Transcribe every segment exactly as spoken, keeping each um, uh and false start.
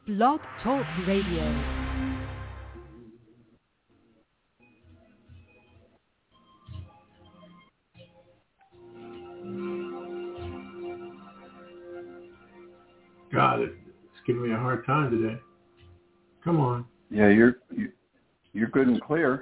Blog Talk Radio. God, it's giving me a hard time today. Come on. Yeah, you're you're good and clear.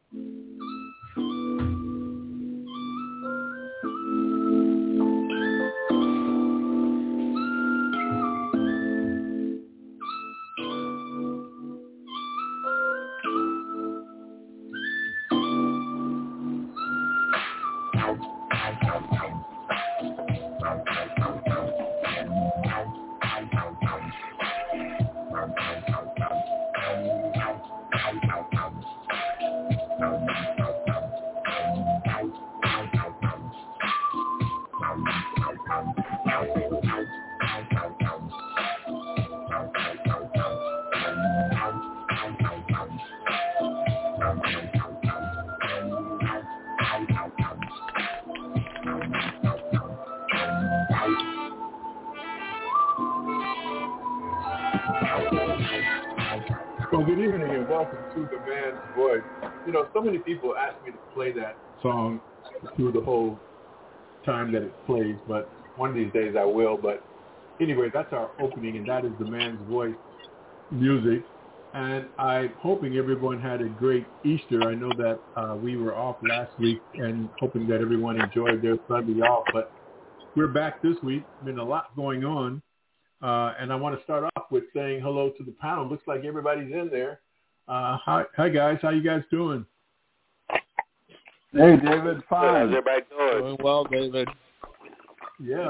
Well, good evening and welcome to The Man's Voice. You know, so many people ask me to play that song through the whole time that it plays, but one of these days I will. But anyway, that's our opening, and that is The Man's Voice music. And I'm hoping everyone had a great Easter. I know that uh, we were off last week and hoping that everyone enjoyed their Sunday off, but we're back this week. Been a lot going on. Uh, and I want to start off with saying hello to the panel. Looks like everybody's in there. Uh, hi, hi, guys. How you guys doing? Hey, David. Fine. How's everybody doing? Doing well, David. Yeah.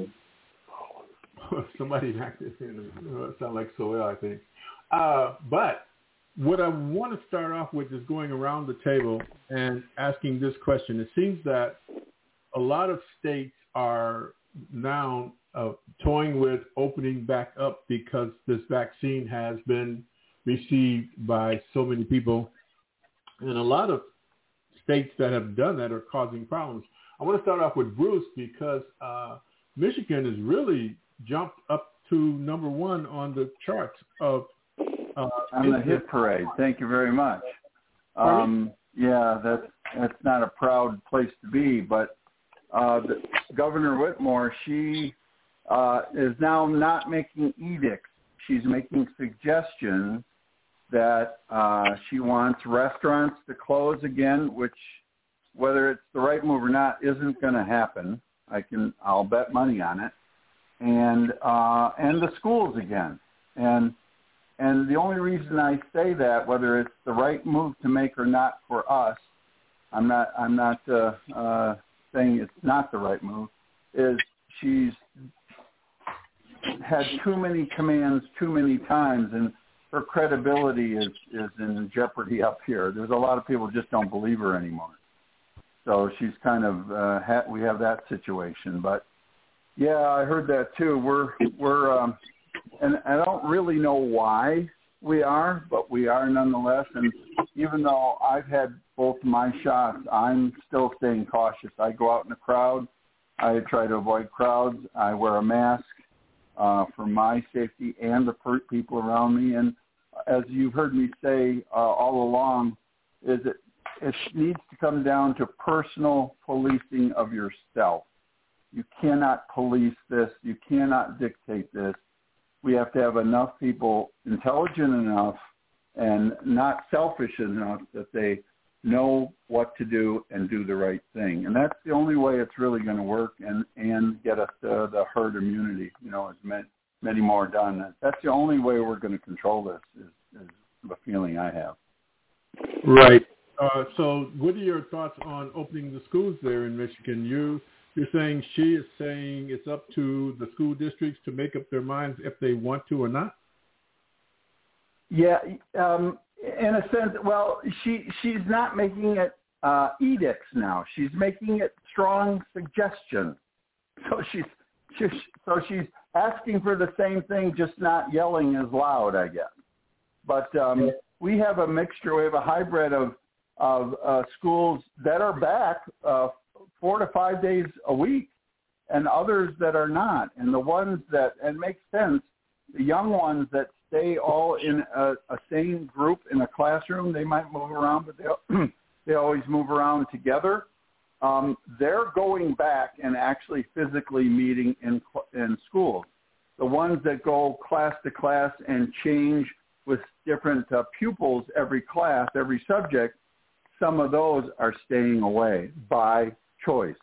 Somebody acted in. It sounded like Soel, I think. Uh, but what I want to start off with is going around the table and asking this question. It seems that a lot of states are now uh, toying with opening back up because this vaccine has been received by so many people. And a lot of states that have done that are causing problems. I want to start off with Bruce because uh, Michigan has really jumped up to number one on the charts of uh, on the hit parade. Thank you very much. Um, yeah, that's that's not a proud place to be, but uh, the, Governor Whitmore, she uh, is now not making edicts. She's making suggestions that uh, she wants restaurants to close again, which, whether it's the right move or not, isn't going to happen. I can, I'll bet money on it. And uh, and the schools again. And and the only reason I say that, whether it's the right move to make or not for us, I'm not I'm not uh, uh, saying it's not the right move, is she's had too many commands too many times, and her credibility is, is in jeopardy up here. There's a lot of people who just don't believe her anymore. So she's kind of, uh, ha- we have that situation. But, yeah, I heard that too. We're, we're um, and I don't really know why we are, but we are nonetheless. And even though I've had both my shots, I'm still staying cautious. I go out in a crowd. I try to avoid crowds. I wear a mask uh, for my safety and the per- people around me. And as you've heard me say uh, all along, is it, it needs to come down to personal policing of yourself. You cannot police this. You cannot dictate this. We have to have enough people intelligent enough and not selfish enough that they know what to do and do the right thing. And that's the only way it's really going to work and, and get us to the herd immunity, you know, as many, many more done. That's the only way we're going to control this is, is the feeling I have. Right. Uh, so what are your thoughts on opening the schools there in Michigan? You, you're saying she is saying it's up to the school districts to make up their minds if they want to or not? Yeah, um, in a sense, well, she she's not making it uh, edicts now. She's making it strong suggestions. So she's, she's so she's asking for the same thing, just not yelling as loud, I guess. But um, we have a mixture. We have a hybrid of of uh, schools that are back uh, four to five days a week, and others that are not. And the ones that, and it makes sense, the young ones that stay all in a, a same group in a classroom, they might move around, but they they always move around together. Um, they're going back and actually physically meeting in in schools. The ones that go class to class and change with different uh, pupils every class, every subject, some of those are staying away by choice.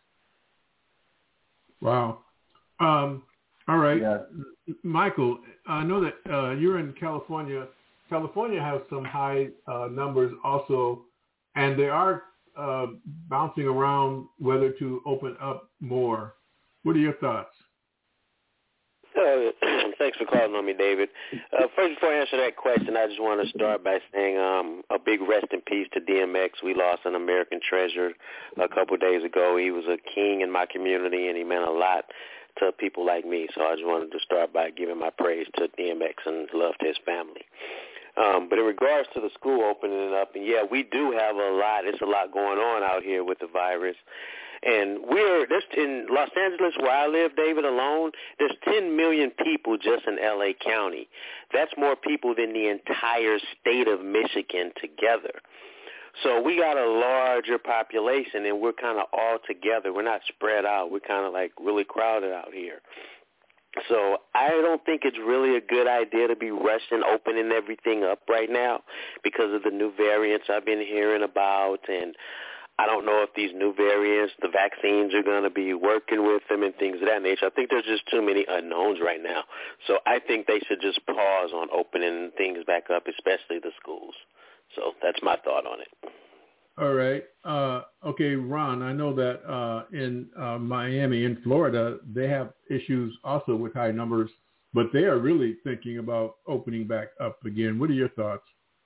Wow. Um, all right. Yeah. Michael, I know that uh, you're in California. California has some high uh, numbers also, and they are uh, bouncing around whether to open up more. What are your thoughts? Uh, thanks for calling on me, David. Uh, first, before I answer that question, I just want to start by saying um, a big rest in peace to D M X. We lost an American treasure a couple of days ago. He was a king in my community, and he meant a lot to people like me. So I just wanted to start by giving my praise to D M X and love to his family. Um, but in regards to the school opening up, and yeah, we do have a lot. There's a lot going on out here with the virus. And we're, there's in Los Angeles, where I live, David, alone, there's ten million people just in L A County. That's more people than the entire state of Michigan together. So we got a larger population, and we're kind of all together. We're not spread out. We're kind of like really crowded out here. So I don't think it's really a good idea to be rushing, opening everything up right now because of the new variants I've been hearing about, and I don't know if these new variants, the vaccines are going to be working with them and things of that nature. I think there's just too many unknowns right now. So I think they should just pause on opening things back up, especially the schools. So that's my thought on it. All right. Uh, okay, Ron, I know that uh, in uh, Miami, in Florida, they have issues also with high numbers, but they are really thinking about opening back up again. What are your thoughts?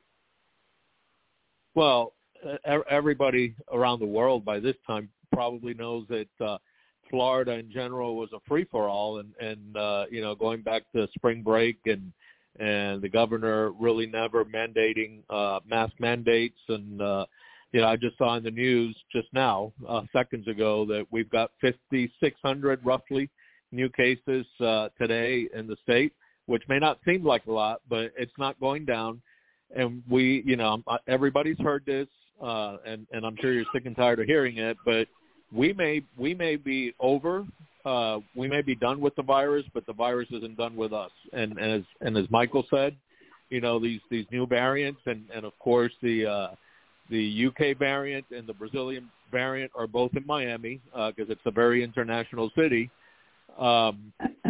Well, everybody around the world by this time probably knows that uh, Florida in general was a free-for-all, and, and uh, you know, going back to spring break and and the governor really never mandating uh, mask mandates. And, uh, you know, I just saw in the news just now, uh, seconds ago, that we've got fifty-six hundred roughly new cases uh, today in the state, which may not seem like a lot, but it's not going down. And we, you know, everybody's heard this. Uh, and, and I'm sure you're sick and tired of hearing it, but we may we may be over, uh, we may be done with the virus, but the virus isn't done with us. And, and as and as Michael said, you know, these, these new variants, and, and of course the uh, the U K variant and the Brazilian variant are both in Miami because uh, it's a very international city. Um,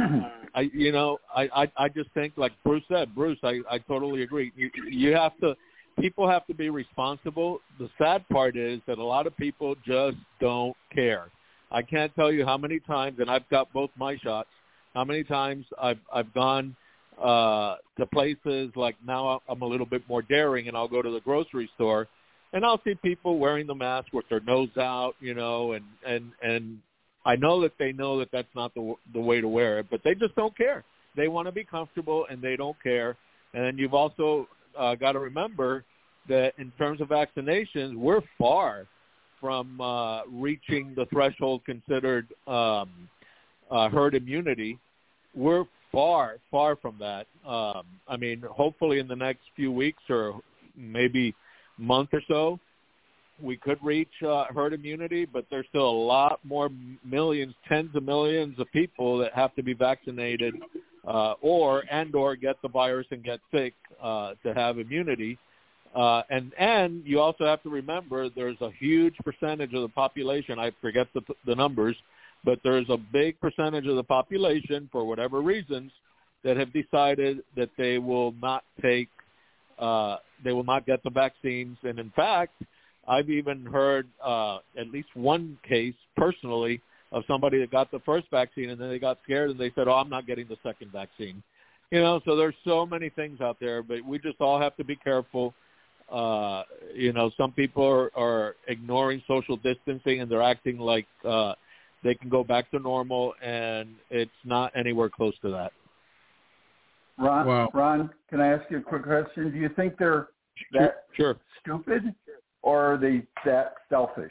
I you know I, I, I just think, like Bruce said, Bruce, I, I totally agree. You, you have to. People have to be responsible. The sad part is that a lot of people just don't care. I can't tell you how many times, and I've got both my shots, how many times I've I've gone uh, to places like, now I'm a little bit more daring, and I'll go to the grocery store, and I'll see people wearing the mask with their nose out, you know, and, and, and I know that they know that that's not the the way to wear it, but they just don't care. They want to be comfortable, and they don't care. And then you've also Uh, got to remember that in terms of vaccinations, we're far from uh, reaching the threshold considered um, uh, herd immunity. We're far, far from that. Um, I mean, hopefully in the next few weeks or maybe month or so, we could reach uh, herd immunity, but there's still a lot more millions, tens of millions of people that have to be vaccinated uh, or and or get the virus and get sick uh, to have immunity. Uh, and and you also have to remember there's a huge percentage of the population, I forget the, the numbers, but there's a big percentage of the population, for whatever reasons, that have decided that they will not take, uh, they will not get the vaccines. And in fact, I've even heard uh, at least one case personally of somebody that got the first vaccine and then they got scared and they said, oh, I'm not getting the second vaccine. You know, so there's so many things out there, but we just all have to be careful. Uh, you know, some people are, are ignoring social distancing and they're acting like uh, they can go back to normal, and it's not anywhere close to that. Ron, wow. Ron, can I ask you a quick question? Do you think they're that sure. stupid, or are they that selfish?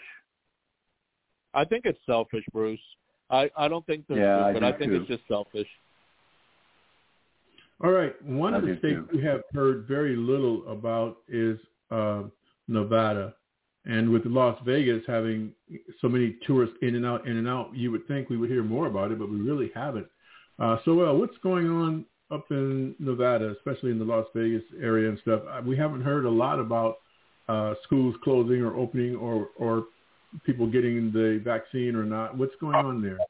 I think it's selfish, Bruce. I, I don't think they're yeah, stupid. I, I think too. it's just selfish. All right. One I of the do states too. we have heard very little about is uh, Nevada. And with Las Vegas having so many tourists in and out, in and out, you would think we would hear more about it, but we really haven't. Uh, so, well, what's going on up in Nevada, especially in the Las Vegas area and stuff? We haven't heard a lot about uh, schools closing or opening or, or people getting the vaccine or not. What's going on there?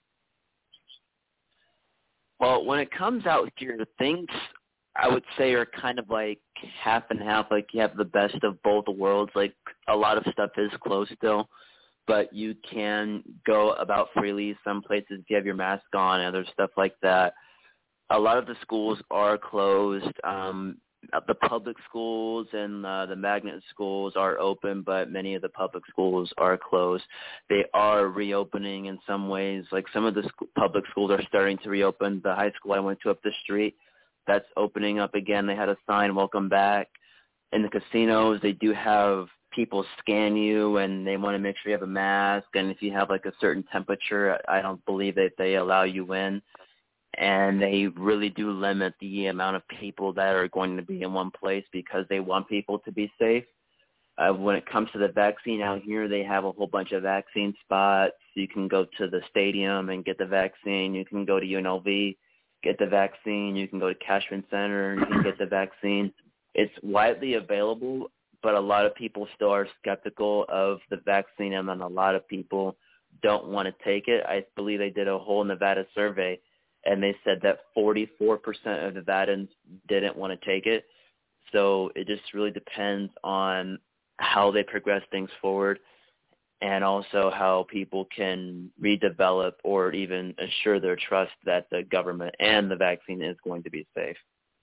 Well, when it comes out here, things I would say are kind of like half and half. Like you have the best of both worlds. Like a lot of stuff is closed still, but you can go about freely. Some places you have your mask on, other stuff like that. A lot of the schools are closed. Um, the public schools and uh, the magnet schools are open, but many of the public schools are closed. They are reopening in some ways. Like some of the sc- public schools are starting to reopen. The high school I went to up the street, that's opening up again. They had a sign, welcome back. In the casinos, they do have people scan you, and they want to make sure you have a mask. And if you have like a certain temperature, I don't believe that they allow you in. And they really do limit the amount of people that are going to be in one place because they want people to be safe. Uh, when it comes to the vaccine out here, they have a whole bunch of vaccine spots. You can go to the stadium and get the vaccine. You can go to U N L V, get the vaccine. You can go to Cashman Center and you can get the vaccine. It's widely available, but a lot of people still are skeptical of the vaccine, and then a lot of people don't want to take it. I believe they did a whole Nevada survey, and they said that forty-four percent of Nevadans didn't want to take it. So it just really depends on how they progress things forward and also how people can redevelop or even assure their trust that the government and the vaccine is going to be safe.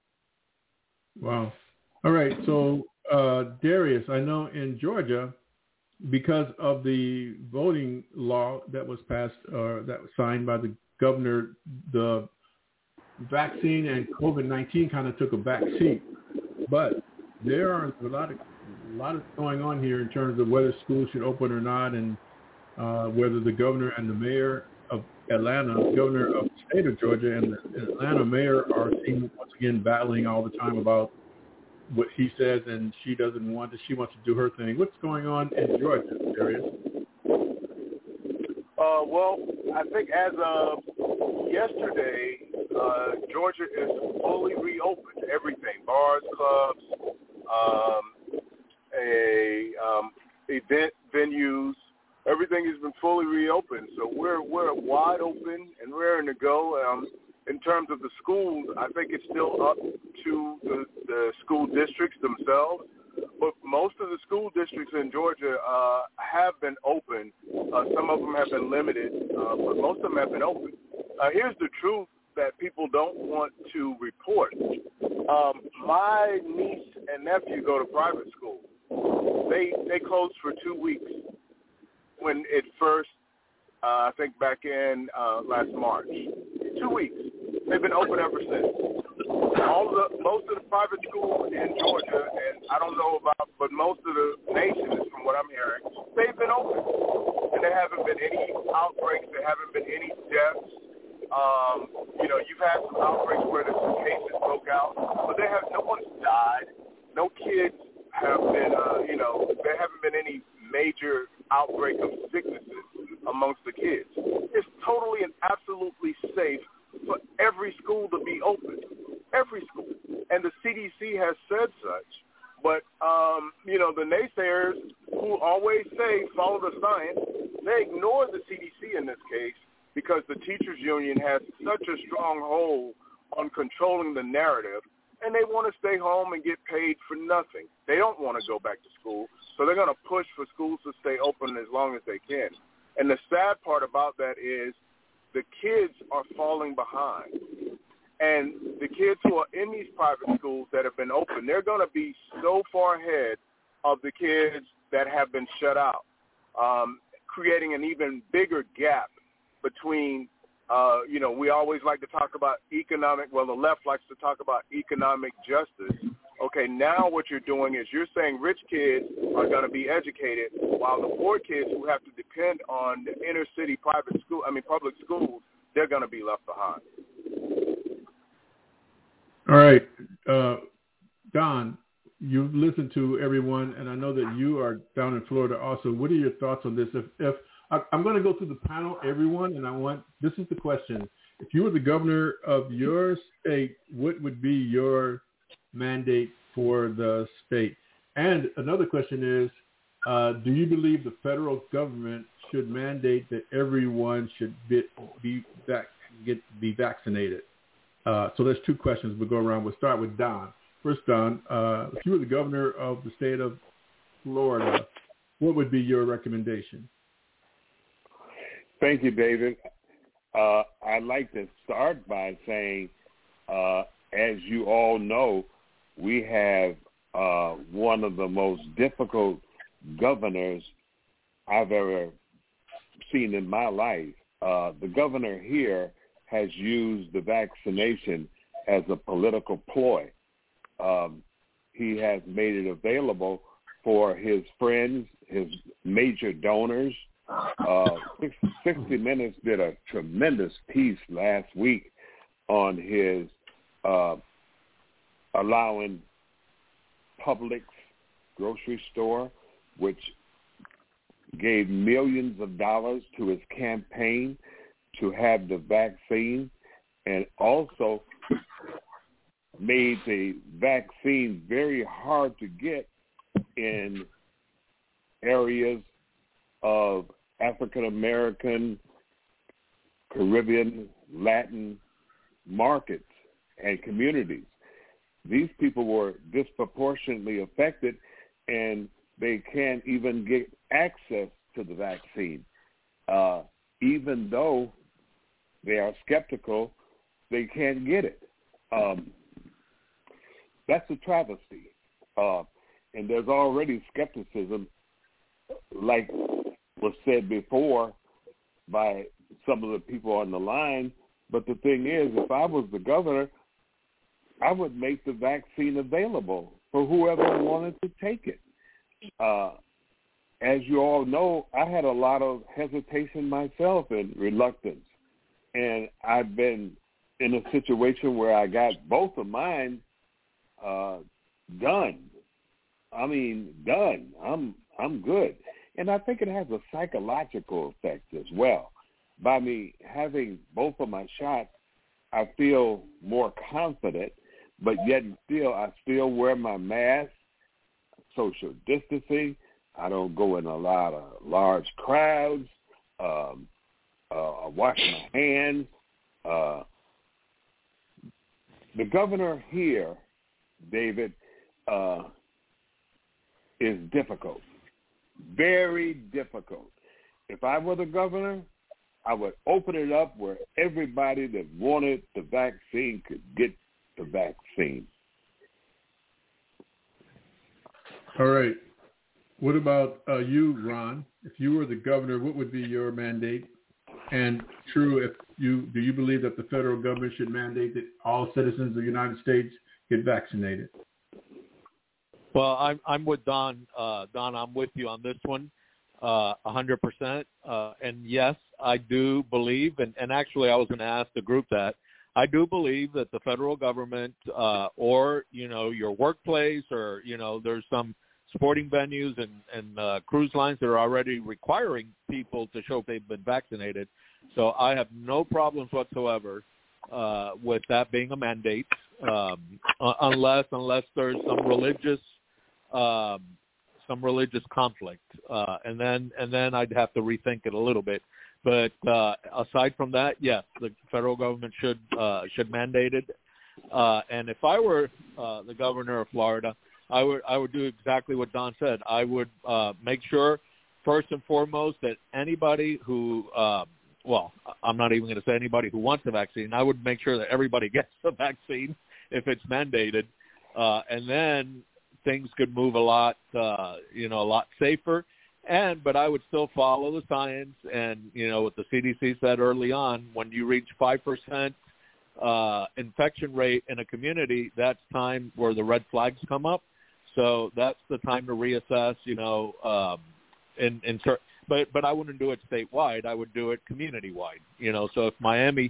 Wow. All right. So, uh, Darius, I know in Georgia, because of the voting law that was passed or uh, that was signed by the governor, the vaccine and COVID nineteen kind of took a back seat. But there are a lot of a lot of going on here in terms of whether schools should open or not, and uh, whether the governor and the mayor of Atlanta, governor of the state of Georgia, and the Atlanta mayor are seen once again battling all the time about what he says, and she doesn't want to. She wants to do her thing. What's going on in Georgia, Darius? Uh, well, I think as of yesterday, uh, Georgia is fully reopened. Everything, bars, clubs, um, a um, event venues, everything has been fully reopened. So we're we're wide open and raring to go. Um, in terms of the schools, I think it's still up to the, the school districts themselves. But most of the school districts in Georgia uh, have been open. Uh, some of them have been limited, uh, but most of them have been open. Uh, here's the truth that people don't want to report. Um, my niece and nephew go to private school. They they closed for two weeks when it first, uh, I think back in uh, last March. Two weeks. They've been open ever since. All of the, most of the private schools in Georgia, and I don't know about, but most of the nation, is from what I'm hearing, they've been open. And there haven't been any outbreaks. There haven't been any deaths. Um, you know, you've had some outbreaks where there's some cases broke out, but they have no one's died. No kids have been, uh, you know, there haven't been any major outbreak of sicknesses amongst the kids. It's totally and absolutely safe for every school to be open. Every school. And the C D C has said such. But, um, you know, the naysayers who always say follow the science, they ignore the C D C in this case because the teachers union has such a strong hold on controlling the narrative, and they want to stay home and get paid for nothing. They don't want to go back to school, so they're going to push for schools to stay open as long as they can. And the sad part about that is the kids are falling behind. And the kids who are in these private schools that have been open, they're going to be so far ahead of the kids that have been shut out, um, creating an even bigger gap between, uh, you know, we always like to talk about economic, well, the left likes to talk about economic justice. Okay, now what you're doing is you're saying rich kids are going to be educated while the poor kids who have to depend on the inner city private school, I mean public schools, they're going to be left behind. All right. Uh, Don, you've listened to everyone, and I know that you are down in Florida also. What are your thoughts on this? If, if I, I'm going to go through the panel, everyone, and I want, this is the question. If you were the governor of your state, what would be your mandate for the state? And another question is, uh, do you believe the federal government should mandate that everyone should be, be, vac, get, be vaccinated? Uh, so there's two questions we'll go around. We'll start with Don. First, Don, uh, if you were the governor of the state of Florida, what would be your recommendation? Thank you, David. Uh, I'd like to start by saying, uh, as you all know, we have uh, one of the most difficult governors I've ever seen in my life. Uh, the governor here has used the vaccination as a political ploy. Um, he has made it available for his friends, his major donors. Uh, sixty minutes did a tremendous piece last week on his uh, allowing Publix grocery store, which gave millions of dollars to his campaign to have the vaccine, and also made the vaccine very hard to get in areas of African American, Caribbean, Latin markets and communities. These people were disproportionately affected, and they can't even get access to the vaccine. Uh, even though they are skeptical, they can't get it. Um, that's a travesty. Uh, and there's already skepticism, like was said before by some of the people on the line. But the thing is, if I was the governor, I would make the vaccine available for whoever wanted to take it. Uh, as you all know, I had a lot of hesitation myself and reluctance. And I've been in a situation where I got both of mine uh, done. I mean, done. I'm I'm good. And I think it has a psychological effect as well. By me having both of my shots, I feel more confident, but yet and still, I still wear my mask, social distancing. I don't go in a lot of large crowds. Um, uh, I wash my hands. Uh, the governor here, David, uh, is difficult, very difficult. If I were the governor, I would open it up where everybody that wanted the vaccine could get the vaccine. All right. What about uh, you, Ron? If you were the governor, what would be your mandate? And true, if you do you believe that the federal government should mandate that all citizens of the United States get vaccinated? Well, I'm I'm with Don. Uh, Don, I'm with you on this one, uh, one hundred percent. Uh, and yes, I do believe, and, and actually I was going to ask the group that, I do believe that the federal government uh, or, you know, your workplace or, you know, there's some sporting venues and, and uh, cruise lines that are already requiring people to show if they've been vaccinated. So I have no problems whatsoever uh, with that being a mandate, um, uh, unless unless there's some religious um, some religious conflict, uh, and then and then I'd have to rethink it a little bit. But uh, aside from that, yes, the federal government should uh, should mandate it. Uh, and if I were uh, the governor of Florida, I would I would do exactly what Don said. I would uh, make sure, first and foremost, that anybody who, uh, well, I'm not even going to say anybody who wants the vaccine. I would make sure that everybody gets the vaccine if it's mandated, uh, and then things could move a lot, uh, you know, a lot safer. And but I would still follow the science, and you know what the C D C said early on: when you reach five percent uh, infection rate in a community, that's time where the red flags come up. So that's the time to reassess. You know, um, in in but but I wouldn't do it statewide. I would do it community wide. You know, so if Miami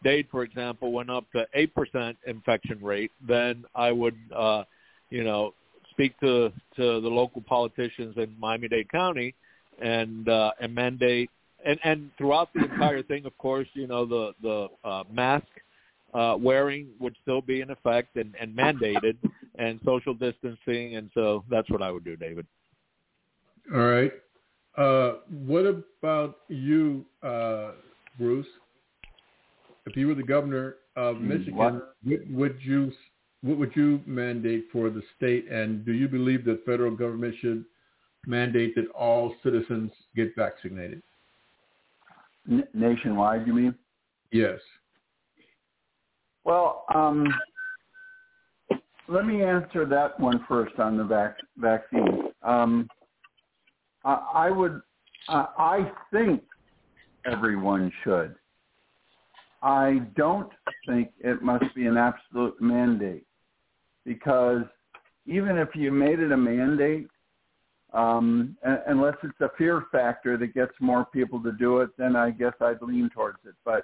Dade, for example, went up to eight percent infection rate, then I would, uh, you know, speak to, to the local politicians in Miami-Dade County and uh, and mandate, and, and throughout the entire thing, of course, you know, the, the uh, mask uh, wearing would still be in effect and, and mandated, and social distancing, and so that's what I would do, David. All right. Uh, what about you, uh, Bruce? If you were the governor of Michigan, what? what would you what would you mandate for the state? And do you believe that federal government should mandate that all citizens get vaccinated? N- nationwide, you mean? Yes. Well, um, let me answer that one first on the vac- vaccine. Um, I, I would, uh, I think everyone should. I don't think it must be an absolute mandate, because even if you made it a mandate, um, unless it's a fear factor that gets more people to do it, then I guess I'd lean towards it. But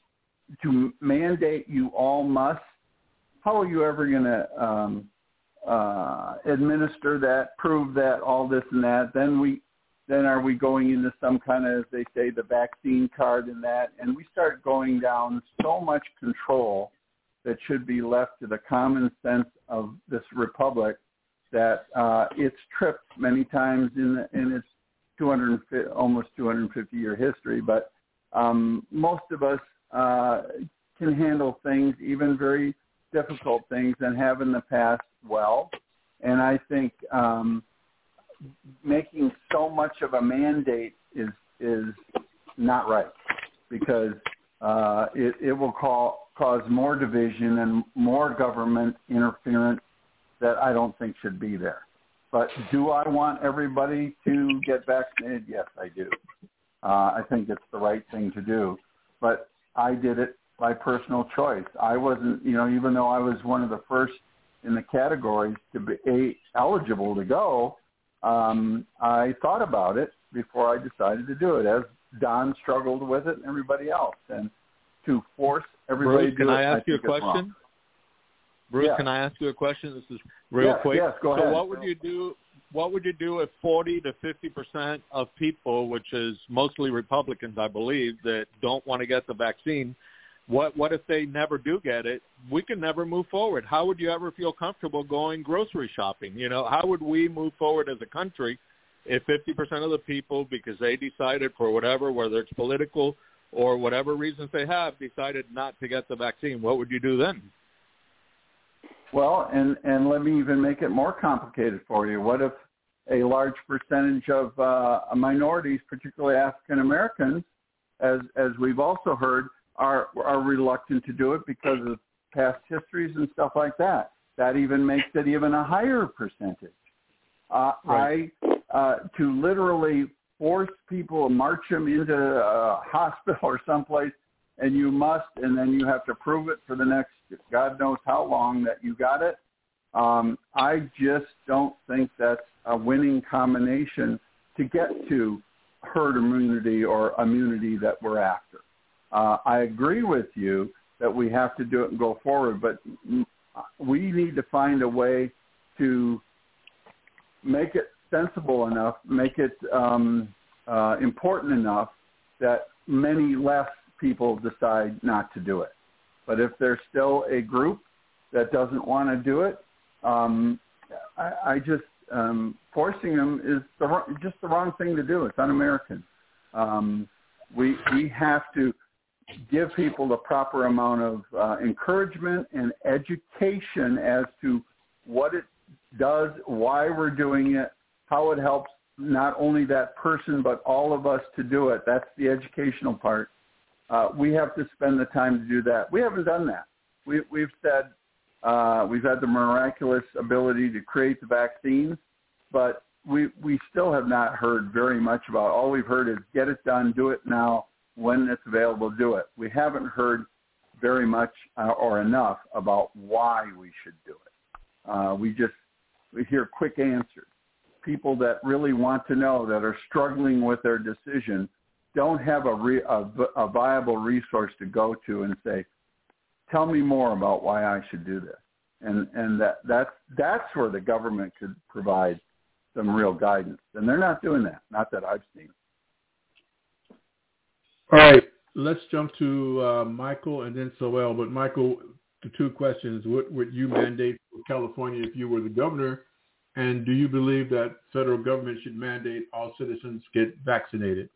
to mandate you all must, how are you ever going to um, uh, administer that, prove that, all this and that? Then we, then are we going into some kind of, as they say, the vaccine card and that, and we start going down so much control that should be left to the common sense of this republic that uh, it's tripped many times in the, in its two hundred almost two hundred fifty year history. But um, most of us uh, can handle things, even very difficult things, and have in the past well. And I think um, making so much of a mandate is is not right, because uh, it, it will call, cause more division and more government interference that I don't think should be there. But do I want everybody to get vaccinated? Yes, I do. Uh, I think it's the right thing to do. But I did it by personal choice. I wasn't, you know, even though I was one of the first in the categories to be a, eligible to go, Um, I thought about it before I decided to do it, as Don struggled with it and everybody else. And to force everybody Bruce, to do can it, I ask I you a think it's question? wrong. Bruce, Yeah. can I ask you a question? This is real yes, quick. Yes, go so ahead. what would you do? What would you do if forty to fifty percent of people, which is mostly Republicans, I believe, that don't want to get the vaccine, what what if they never do get it? We can never move forward. How would you ever feel comfortable going grocery shopping? You know, how would we move forward as a country if fifty percent of the people, because they decided for whatever, whether it's political or whatever reasons they have, decided not to get the vaccine? What would you do then? Well, and, and let me even make it more complicated for you. What if a large percentage of uh, minorities, particularly African Americans, as as we've also heard, are are reluctant to do it because of past histories and stuff like that? That even makes it even a higher percentage. Uh, right. I uh, to literally force people, march them into a hospital or someplace, and you must, and then you have to prove it for the next God knows how long that you got it. Um, I just don't think that's a winning combination to get to herd immunity or immunity that we're after. Uh, I agree with you that we have to do it and go forward, but we need to find a way to make it sensible enough, make it um, uh, important enough that many less people decide not to do it. But if there's still a group that doesn't want to do it, um, I, I just um, forcing them is the, just the wrong thing to do. It's un-American. Um, we we have to give people the proper amount of uh, encouragement and education as to what it does, why we're doing it, how it helps not only that person but all of us to do it. That's the educational part. Uh, we have to spend the time to do that. We haven't done that. We, we've said uh, we've had the miraculous ability to create the vaccines, but we we still have not heard very much about it. All we've heard is get it done, do it now, when it's available, do it. We haven't heard very much uh, or enough about why we should do it. Uh, we just we hear quick answers. People that really want to know, that are struggling with their decision, don't have a, re, a, a viable resource to go to and say, tell me more about why I should do this. And and that that's that's where the government could provide some real guidance. And they're not doing that, not that I've seen. All right, let's jump to uh, Michael and then Soel. But Michael, the two questions: what would you mandate for California if you were the governor? And do you believe that federal government should mandate all citizens get vaccinated?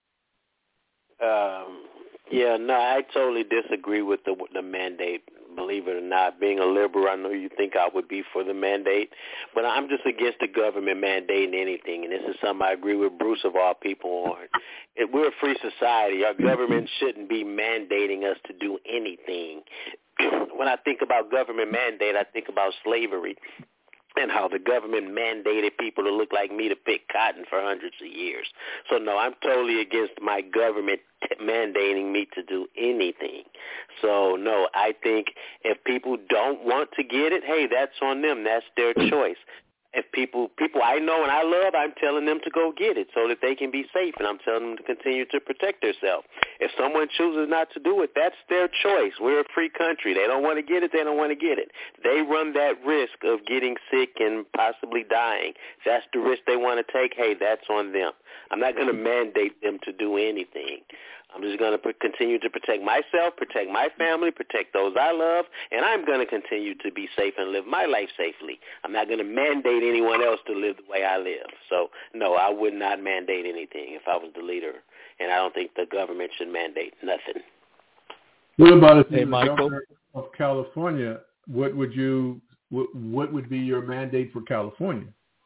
Um, yeah, no, I totally disagree with the the mandate. Believe it or not, being a liberal, I know you think I would be for the mandate, but I'm just against the government mandating anything, and this is something I agree with Bruce of all people on. It, we're a free society. Our government shouldn't be mandating us to do anything. When I think about government mandate, I think about slavery and how the government mandated people to look like me to pick cotton for hundreds of years. So, no, I'm totally against my government mandating me to do anything. So, no, I think if people don't want to get it, hey, that's on them. That's their choice. If people, people I know and I love, I'm telling them to go get it so that they can be safe, and I'm telling them to continue to protect themselves. If someone chooses not to do it, that's their choice. We're a free country. They don't want to get it, they don't want to get it. They run that risk of getting sick and possibly dying. If that's the risk they want to take, hey, that's on them. I'm not going to mandate them to do anything. I'm just going to continue to protect myself, protect my family, protect those I love, and I'm going to continue to be safe and live my life safely. I'm not going to mandate anyone else to live the way I live. So, no, I would not mandate anything if I was the leader, and I don't think the government should mandate nothing. What about if hey, you were Michael? governor of California? What would you? What, what would be your mandate for California?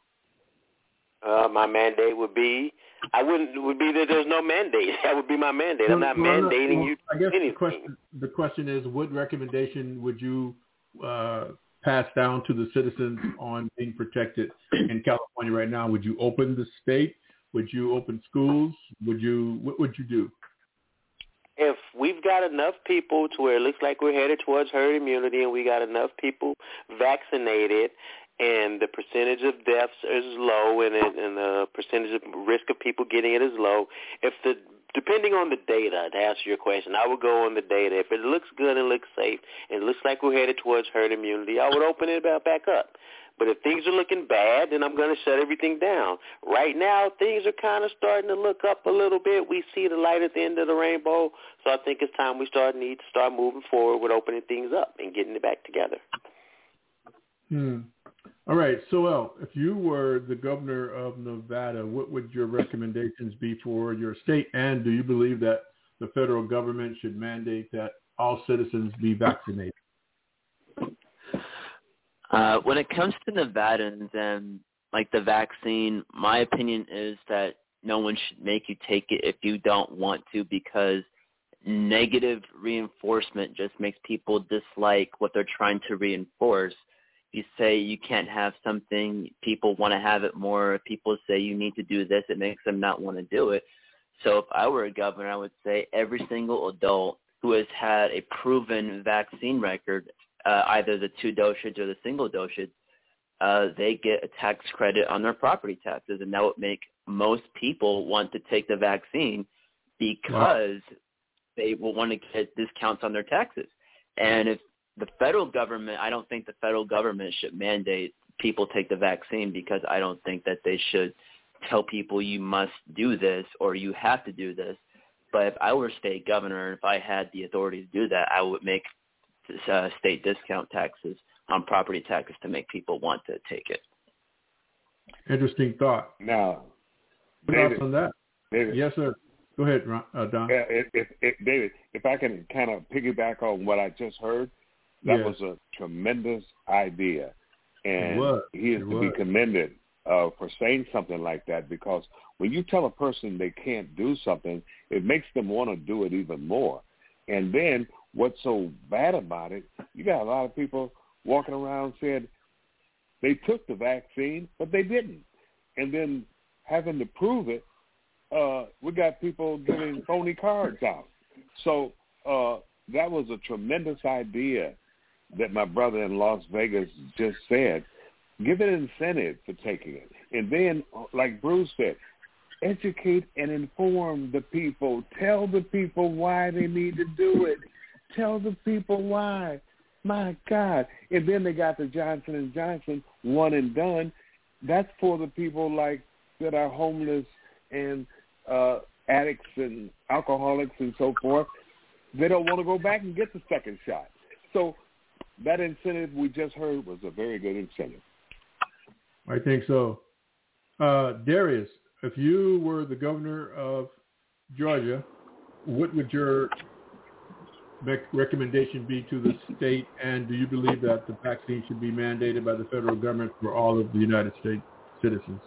Uh, my mandate would be, I wouldn't, would be that there's no mandate. That would be my mandate. I'm not well, mandating well, you I guess anything. The question, the question is, what recommendation would you uh, pass down to the citizens on being protected in California right now? Would you open the state? Would you open schools? Would you, what would you do? If we've got enough people to where it looks like we're headed towards herd immunity and we got enough people vaccinated and the percentage of deaths is low and, it, and the percentage of risk of people getting it is low, if the depending on the data, to answer your question, I would go on the data. If it looks good and looks safe and it looks like we're headed towards herd immunity, I would open it back up. But if things are looking bad, then I'm going to shut everything down. Right now, things are kind of starting to look up a little bit. We see the light at the end of the rainbow. So I think it's time we start need to start moving forward with opening things up and getting it back together. Hmm. All right. So, well, if you were the governor of Nevada, what would your recommendations be for your state? And do you believe that the federal government should mandate that all citizens be vaccinated? Uh, when it comes to Nevadans and like the vaccine, my opinion is that no one should make you take it if you don't want to, because negative reinforcement just makes people dislike what they're trying to reinforce. If you say you can't have something, people want to have it more. If people say you need to do this, it makes them not want to do it. So if I were a governor, I would say every single adult who has had a proven vaccine record, Uh, either the two dosage or the single dosage, uh, they get a tax credit on their property taxes, and that would make most people want to take the vaccine because wow. they will want to get discounts on their taxes. And if the federal government, I don't think the federal government should mandate people take the vaccine, because I don't think that they should tell people you must do this or you have to do this. But if I were state governor, if I had the authority to do that, I would make Uh, state discount taxes on property taxes to make people want to take it. Interesting thought. Now, David, on that? David, yes, sir. Go ahead, uh, Don. If, if, if, David, if I can kind of piggyback on what I just heard, that yes. was a tremendous idea, and he is it to was. be commended uh, for saying something like that, because when you tell a person they can't do something, it makes them want to do it even more. And then what's so bad about it, you got a lot of people walking around saying they took the vaccine, but they didn't. And then having to prove it, uh, we got people giving phony cards out. So uh, that was a tremendous idea that my brother in Las Vegas just said. Give an incentive for taking it. And then, like Bruce said, educate and inform the people. Tell the people why they need to do it. Tell the people why. My God. And then they got the Johnson and Johnson one and done. That's for the people like that are homeless and uh, addicts and alcoholics and so forth. They don't want to go back and get the second shot. So that incentive we just heard was a very good incentive. I think so. Uh, Darius, if you were the governor of Georgia, what would your recommendation be to the state, and do you believe that the vaccine should be mandated by the federal government for all of the United States citizens?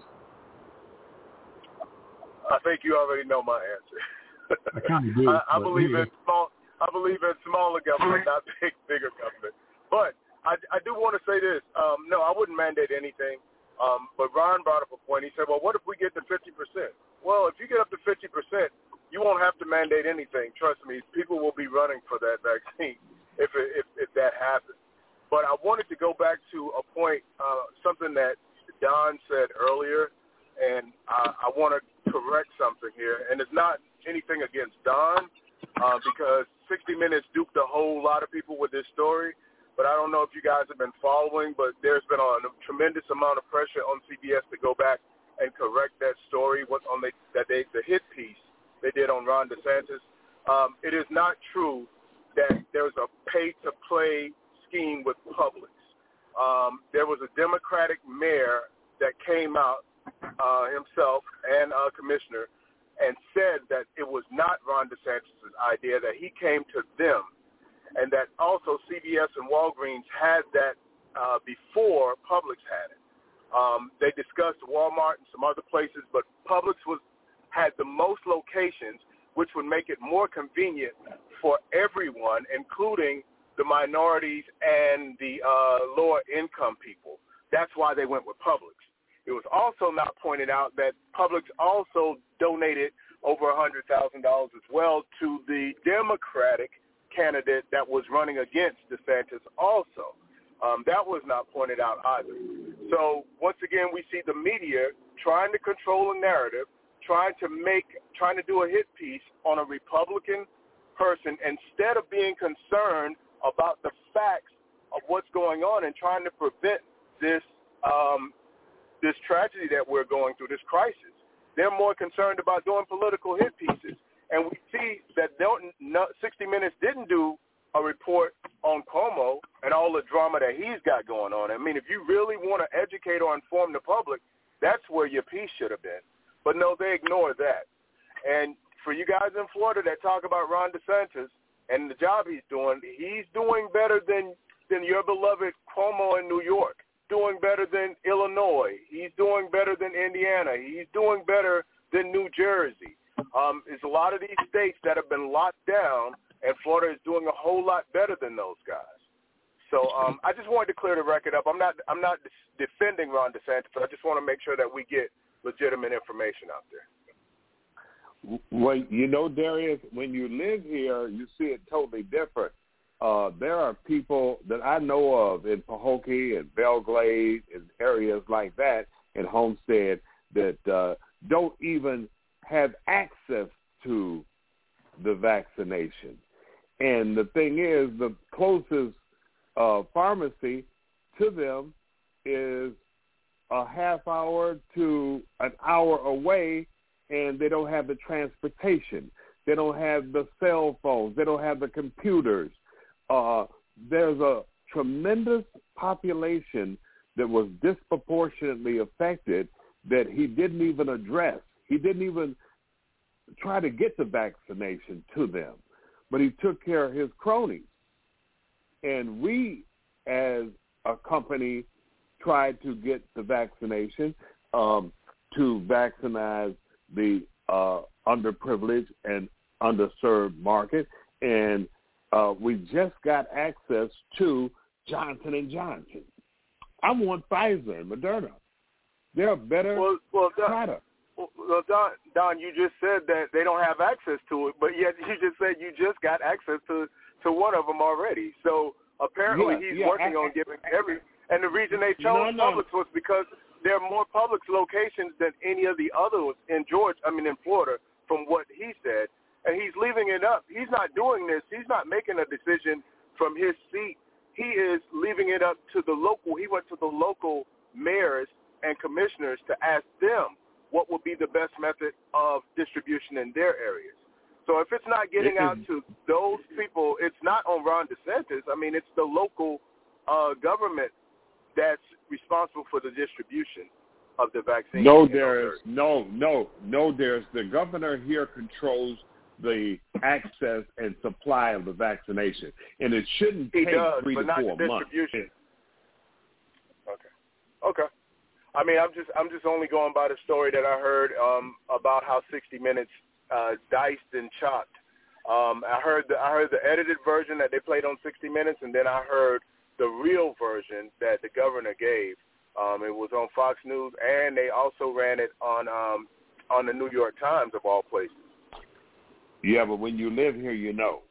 I think you already know my answer. I kind of do. I, I believe anyway. in small. I believe in smaller government, not big, bigger government. But I, I do want to say this. Um, no, I wouldn't mandate anything. Um, but Ron brought up a point. He said, well, what if we get to fifty percent? Well, if you get up to fifty percent, you won't have to mandate anything. Trust me, people will be running for that vaccine if it, if, if that happens. But I wanted to go back to a point, uh, something that Don said earlier, and I, I want to correct something here. And it's not anything against Don, uh, because sixty minutes duped a whole lot of people with this story. But I don't know if you guys have been following, but there's been a, a tremendous amount of pressure on C B S to go back and correct that story. What on the, that they the hit piece they did on Ron DeSantis. Um, it is not true that there's a pay-to-play scheme with Publix. Um, there was a Democratic mayor that came out uh, himself and a commissioner and said that it was not Ron DeSantis' idea, that he came to them, and that also C V S and Walgreens had that uh, before Publix had it. Um, they discussed Walmart and some other places, but Publix was had the most locations, which would make it more convenient for everyone, including the minorities and the uh, lower income people. That's why they went with Publix. It was also not pointed out that Publix also donated over one hundred thousand dollars as well to the Democratic candidate that was running against DeSantis also. Um, that was not pointed out either. So once again, we see the media trying to control a narrative, trying to make, trying to do a hit piece on a Republican person instead of being concerned about the facts of what's going on and trying to prevent this um, this tragedy that we're going through, this crisis. They're more concerned about doing political hit pieces. And we see that no, sixty minutes didn't do a report on Cuomo and all the drama that he's got going on. I mean, if you really want to educate or inform the public, that's where your piece should have been. But no, they ignore that. And for you guys in Florida that talk about Ron DeSantis and the job he's doing, he's doing better than, than your beloved Cuomo in New York, doing better than Illinois. He's doing better than Indiana. He's doing better than New Jersey. Um, there's a lot of these states that have been locked down, and Florida is doing a whole lot better than those guys. So um, I just wanted to clear the record up. I'm not I'm not defending Ron DeSantis, but I just want to make sure that we get legitimate information out there. Well, you know, Darius, when you live here, you see it totally different. Uh, there are people that I know of in Pahokee and Belglade and areas like that in Homestead that uh, don't even have access to the vaccination. And the thing is, the closest uh, pharmacy to them is a half hour to an hour away, and they don't have the transportation. They don't have the cell phones. They don't have the computers. Uh, there's a tremendous population that was disproportionately affected that he didn't even address. He didn't even try to get the vaccination to them, but he took care of his cronies. And we, as a company, tried to get the vaccination um, to vaccinate the uh, underprivileged and underserved market, and uh, we just got access to Johnson and Johnson. I want Pfizer and Moderna. They're a better well, well, Don, product. Well, Don, Don, you just said that they don't have access to it, but yet you just said you just got access to, to one of them already. So apparently yeah, he's yeah, working I, on giving every – and the reason they chose no, no. Publix was because there are more Publix locations than any of the others in Georgia, I mean in Florida, from what he said. And he's leaving it up. He's not doing this. He's not making a decision from his seat. He is leaving it up to the local. He went to the local mayors and commissioners to ask them what would be the best method of distribution in their areas. So if it's not getting out to those people, it's not on Ron DeSantis. I mean, it's the local uh, government that's responsible for the distribution of the vaccine. No, there is no, no, no. There's the governor here controls the access and supply of the vaccination, and it shouldn't he take does, three but to not four the months. distribution. Okay, okay. I mean, I'm just I'm just only going by the story that I heard um, about how sixty minutes uh, diced and chopped. Um, I heard the I heard the edited version that they played on sixty minutes, and then I heard the real version that the governor gave. Um, it was on Fox News, and they also ran it on um, on the New York Times of all places. Yeah, but when you live here, you know.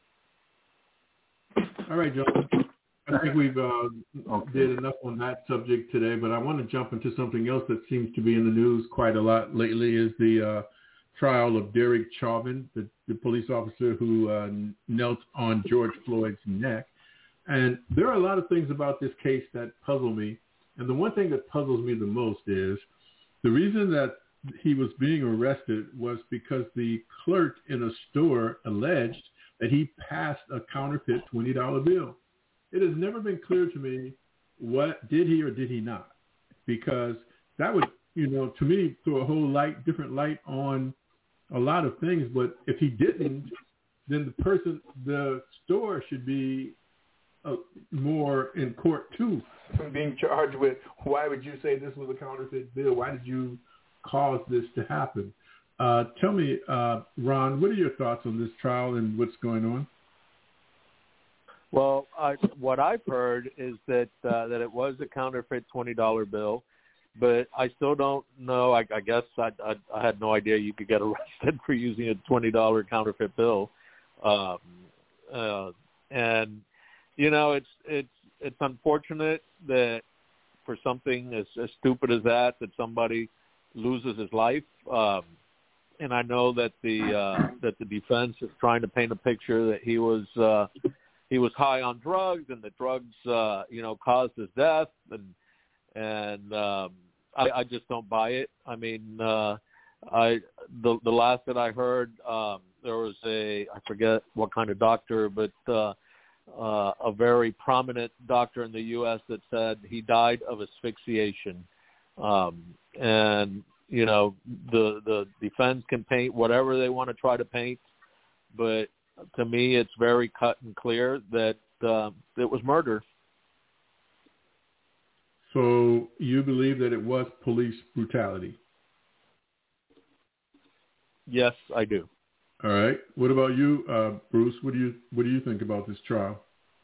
All right, John. I think we've uh, did enough on that subject today, but I want to jump into something else that seems to be in the news quite a lot lately is the uh, trial of Derek Chauvin, the, the police officer who uh, knelt on George Floyd's neck. And there are a lot of things about this case that puzzle me. And the one thing that puzzles me the most is the reason that he was being arrested was because the clerk in a store alleged that he passed a counterfeit twenty dollar bill. It has never been clear to me what did he or did he not, because that would, you know, to me, throw a whole light, different light on a lot of things. But if he didn't, then the person, the store should be uh, more in court too, being charged with why would you say this was a counterfeit bill? Why did you cause this to happen? Uh, tell me, uh, Ron, what are your thoughts on this trial and what's going on? Well, I, what I've heard is that uh, that it was a counterfeit twenty dollar bill, but I still don't know. I, I guess I, I, I had no idea you could get arrested for using a twenty dollar counterfeit bill, um, uh, and you know it's it's it's unfortunate that for something as, as stupid as that that somebody loses his life. Um, and I know that the uh, that the defense is trying to paint a picture that he was. Uh, He was high on drugs, and the drugs, uh, you know, caused his death, and and um, I, I just don't buy it. I mean, uh, I the the last that I heard, um, there was a I forget what kind of doctor, but uh, uh, a very prominent doctor in the U S that said he died of asphyxiation, um, and you know, the the defense can paint whatever they want to try to paint, but to me, it's very cut and clear that uh, it was murder. So you believe that it was police brutality? Yes, I do. All right. What about you, uh, Bruce? What do you what do you think about this trial?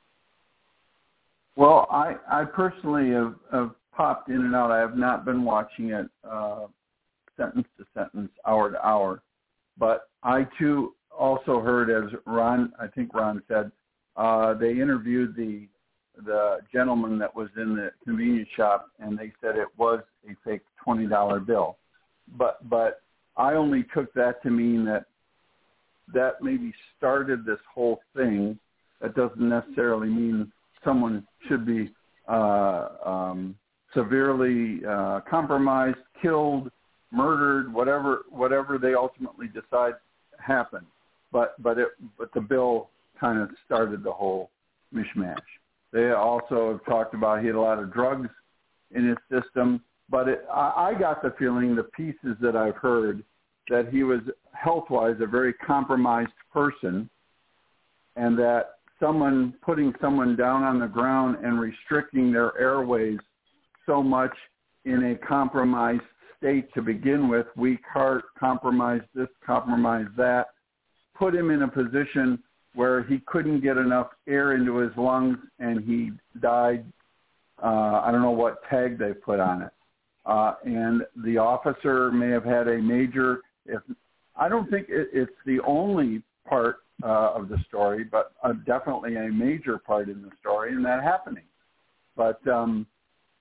Well, I, I personally have, have popped in and out. I have not been watching it uh, sentence to sentence, hour to hour, but I too. Also heard, as Ron, I think Ron said, uh, they interviewed the the gentleman that was in the convenience shop, and they said it was a fake twenty dollar bill. But but I only took that to mean that that maybe started this whole thing. That doesn't necessarily mean someone should be uh, um, severely uh, compromised, killed, murdered, whatever whatever they ultimately decide happened. But but it but the bill kind of started the whole mishmash. They also have talked about he had a lot of drugs in his system. But it, I, I got the feeling, the pieces that I've heard, that he was health-wise a very compromised person, and that someone putting someone down on the ground and restricting their airways so much in a compromised state to begin with, weak heart, compromised this, compromised that, put him in a position where he couldn't get enough air into his lungs, and he died. Uh, I don't know what tag they put on it. Uh, and the officer may have had a major, if I don't think it, it's the only part uh, of the story, but uh, definitely a major part in the story in that happening. But um,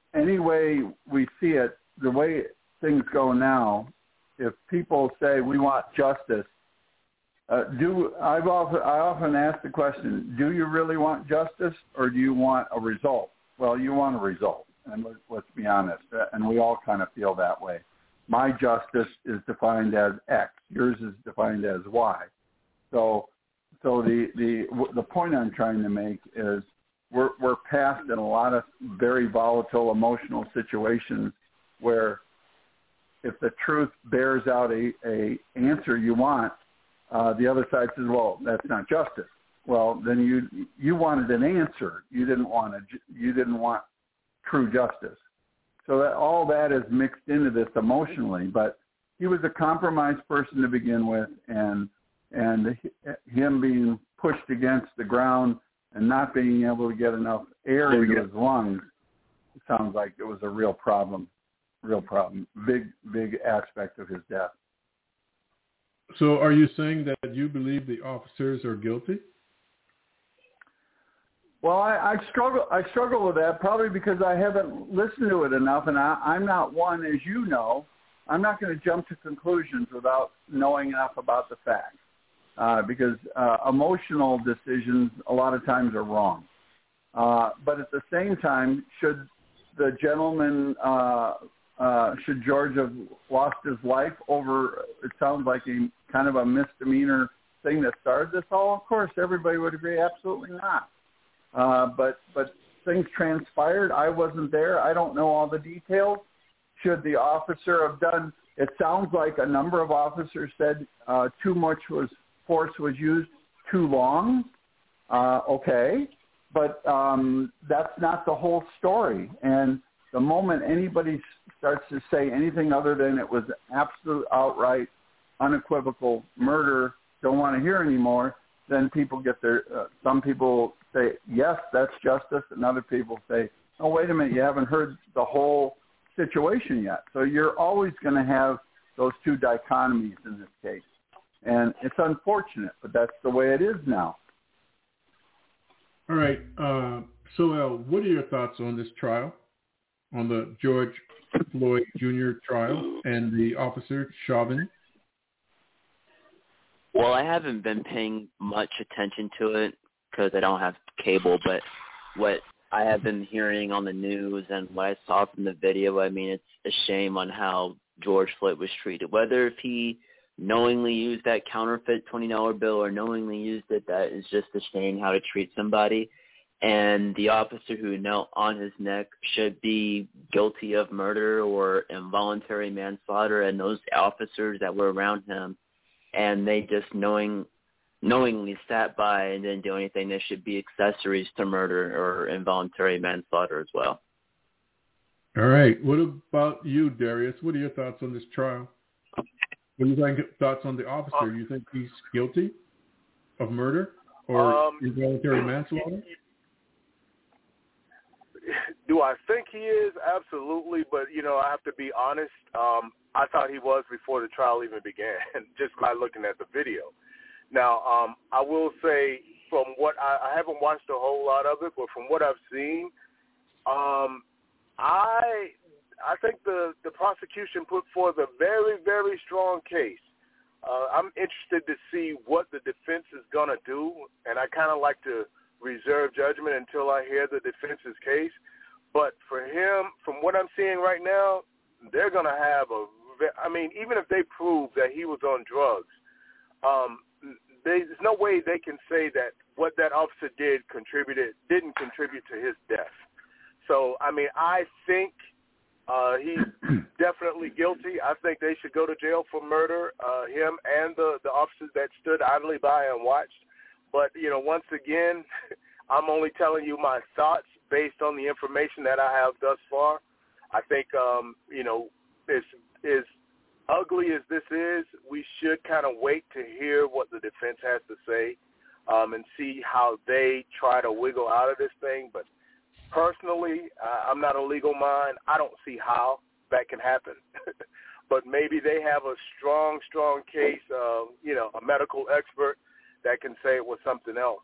any way we see it, the way things go now, if people say we want justice, uh, do I've often I often ask the question: do you really want justice, or do you want a result? Well, you want a result, and let's, let's be honest, and we all kind of feel that way. My justice is defined as X. Yours is defined as Y. So, so the the the point I'm trying to make is we're we're past in a lot of very volatile emotional situations where if the truth bears out a, a answer you want, uh, the other side says, well, that's not justice. Well, then you you wanted an answer. You didn't want a, you didn't want true justice. So that all that is mixed into this emotionally. But he was a compromised person to begin with, and and him being pushed against the ground and not being able to get enough air into his lungs, it sounds like it was a real problem, real problem, big, big aspect of his death. So are you saying that you believe the officers are guilty? Well, I, I struggle. I struggle with that probably because I haven't listened to it enough, and I, I'm not one, as you know. I'm not going to jump to conclusions without knowing enough about the facts, uh, because uh, emotional decisions a lot of times are wrong. Uh, but at the same time, should the gentleman, uh, uh, should George have lost his life over? It sounds like a kind of a misdemeanor thing that started this all. Of course, everybody would agree, absolutely not. Uh, but but things transpired. I wasn't there. I don't know all the details. Should the officer have done? It sounds like a number of officers said uh, too much was force was used too long. Uh, okay, but um, that's not the whole story. And the moment anybody starts to say anything other than it was absolute, outright, unequivocal murder, don't want to hear anymore, then people get their. Uh, some people say, yes, that's justice, and other people say, oh, wait a minute, you haven't heard the whole situation yet. So you're always going to have those two dichotomies in this case. And it's unfortunate, but that's the way it is now. All right. Uh, so, Al, what are your thoughts on this trial, on the George Floyd Junior trial and the officer, Chauvin? Well, I haven't been paying much attention to it because I don't have cable, but what I have been hearing on the news and what I saw from the video, I mean, it's a shame on how George Floyd was treated. Whether if he knowingly used that counterfeit twenty dollar bill or knowingly used it, that is just a shame how to treat somebody. And the officer who knelt on his neck should be guilty of murder or involuntary manslaughter, and those officers that were around him, and they just knowing knowingly sat by and didn't do anything, they should be accessories to murder or involuntary manslaughter as well. All right. What about you, Darius? What are your thoughts on this trial? What do you think? Thoughts on the officer? Um, you think he's guilty of murder or um, involuntary manslaughter? Do I think he is? Absolutely. But, you know, I have to be honest. Um, I thought he was before the trial even began, just by looking at the video. Now, um, I will say from what I, I haven't watched a whole lot of it, but from what I've seen, um, I I think the, the prosecution put forth a very, very strong case. Uh, I'm interested to see what the defense is going to do, and I kind of like to reserve judgment until I hear the defense's case. But for him, from what I'm seeing right now, they're going to have a – I mean, even if they prove that he was on drugs, um, they, there's no way they can say that what that officer did contributed didn't contribute to his death. So, I mean, I think uh, he's definitely guilty. I think they should go to jail for murder, uh, him and the, the officers that stood idly by and watched. But, you know, once again, I'm only telling you my thoughts based on the information that I have thus far. I think, um, you know, as, as ugly as this is, we should kind of wait to hear what the defense has to say um, and see how they try to wiggle out of this thing. But personally, uh, I'm not a legal mind. I don't see how that can happen. But maybe they have a strong, strong case of, you know, a medical expert that can say it was something else.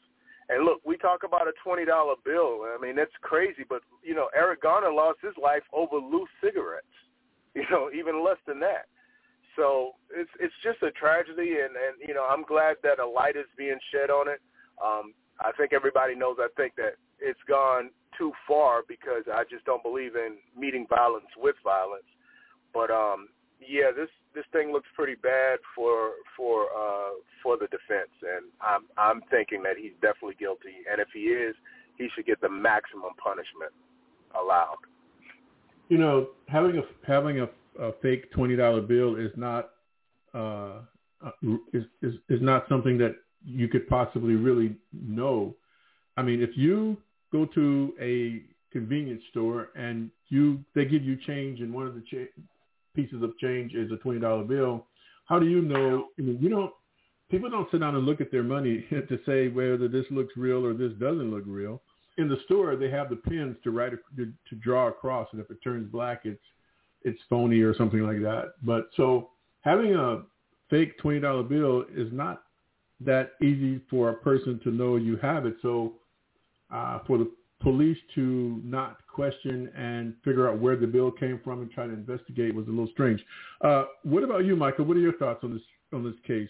And look, we talk about a twenty dollar bill. I mean, that's crazy. But, you know, Eric Garner lost his life over loose cigarettes, you know, even less than that. So it's it's just a tragedy. And, and, you know, I'm glad that a light is being shed on it. Um, I think everybody knows, I think, that it's gone too far because I just don't believe in meeting violence with violence. But, um, yeah, this, this thing looks pretty bad for for uh, for the defense, and I'm I'm thinking that he's definitely guilty, and if he is, he should get the maximum punishment allowed. You know, having a having a, a fake twenty dollar bill is not uh, is, is is not something that you could possibly really know. I mean, if you go to a convenience store and you they give you change, and one of the cha- pieces of change is a twenty dollar bill, how do you know? I mean, you don't. People don't sit down and look at their money to say whether this looks real or this doesn't look real. In the store, they have the pins to write a, to, to draw across, and if it turns black, it's it's phony or something like that. But so having a fake twenty dollar bill is not that easy for a person to know you have it. So uh, for the police to not question and figure out where the bill came from and try to investigate was a little strange. Uh, what about you, Michael? What are your thoughts on this on this case?